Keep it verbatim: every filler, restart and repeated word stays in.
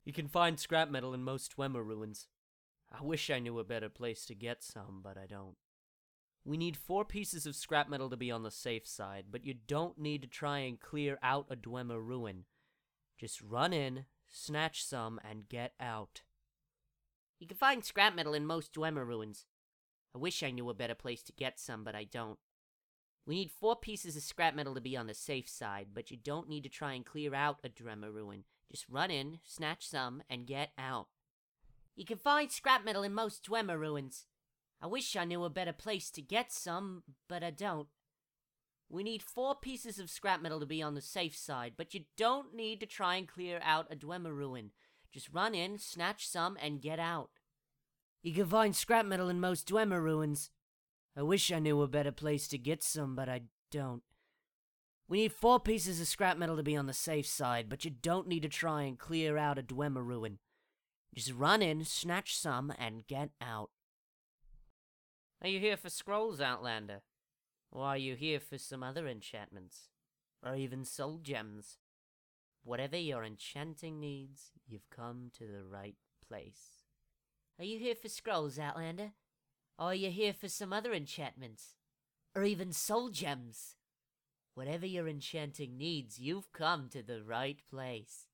You can find scrap metal in most Dwemer ruins. I wish I knew a better place to get some, but I don't. We need four pieces of scrap metal to be on the safe side, but you don't need to try and clear out a Dwemer ruin. Just run in, snatch some, and get out. You can find scrap metal in most Dwemer ruins. I wish I knew a better place to get some, but I don't. We need four pieces of scrap metal to be on the safe side, but you don't need to try and clear out a Dwemer ruin. Just run in, snatch some, and get out. You can find scrap metal in most Dwemer ruins. I wish I knew a better place to get some, but I don't. We need four pieces of scrap metal to be on the safe side, but you don't need to try and clear out a Dwemer ruin. Just run in, snatch some, and get out. You can find scrap metal in most Dwemer ruins. I wish I knew a better place to get some, but I don't. We need four pieces of scrap metal to be on the safe side, but you don't need to try and clear out a Dwemer ruin. Just run in, snatch some, and get out. Are you here for scrolls, Outlander? Or are you here for some other enchantments? Or even soul gems? Whatever your enchanting needs, you've come to the right place. Are you here for scrolls, Outlander? Or are you here for some other enchantments? Or even soul gems? Whatever your enchanting needs, you've come to the right place.